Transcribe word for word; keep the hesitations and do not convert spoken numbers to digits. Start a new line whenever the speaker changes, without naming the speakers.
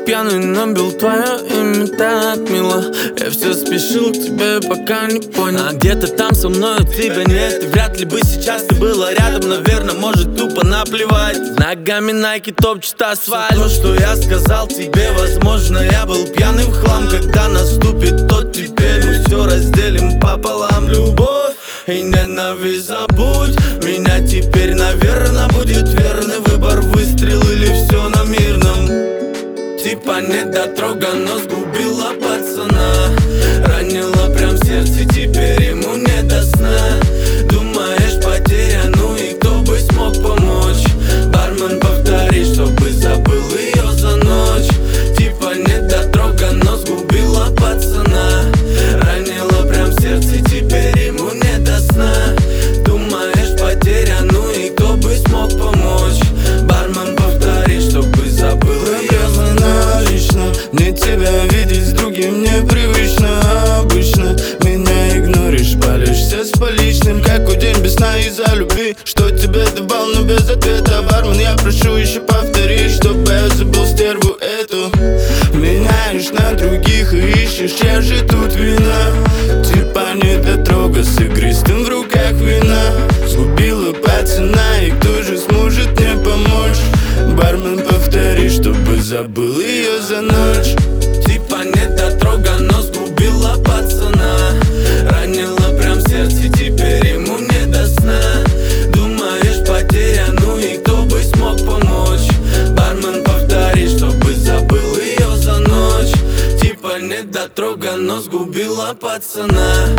пьяный набил твое имя так мило. Я все спешил к тебе, пока не понял. А где-то там со мной тебя нет, и вряд ли бы сейчас ты была рядом. Наверное, может тупо наплевать. Ногами Найки топчет асфальт. То, что я сказал тебе, возможно, я был пьяный в хлам. Когда наступит тот теперь, мы все разделим пополам. Любовь и ненависть забудь. Меня теперь, наверное, будет верный выбор. Выстрел или все на мирном. Типа недотрога, но сгубила пацана. Ранила прям сердце, теперь ему не до сна. Думаешь, потеря, ну и кто бы смог помочь? Бармен, повтори, чтобы забыл ее за ночь. Типа недотрога, но сгубила пацана. Ранила прям сердце, теперь ему не до сна. Думаешь, потеря, ну и кто бы смог помочь? Бармен, повтори, чтобы забыл ее за ночь.
Мне тебя видеть с другим непривычно. Обычно меня игноришь, палишься с поличным, как у день без сна из-за любви. Что тебе давал, но без ответа. Бармен, я прошу еще повторить, чтобы я забыл стерву эту. Меняешь на других и ищешь, чья же тут вина. Типа недотрога с игристым в руках вина. Сгубила пацана, и кто же сможет мне помочь? Бармен, повтори, чтобы забыл ее за ночь.
Типа недотрога, но сгубила пацана. Ранила прям сердце, теперь ему не до сна. Думаешь, потеря, ну и кто бы смог помочь? Бармен, повтори, чтобы забыл ее за ночь. Типа недотрога, но сгубила пацана.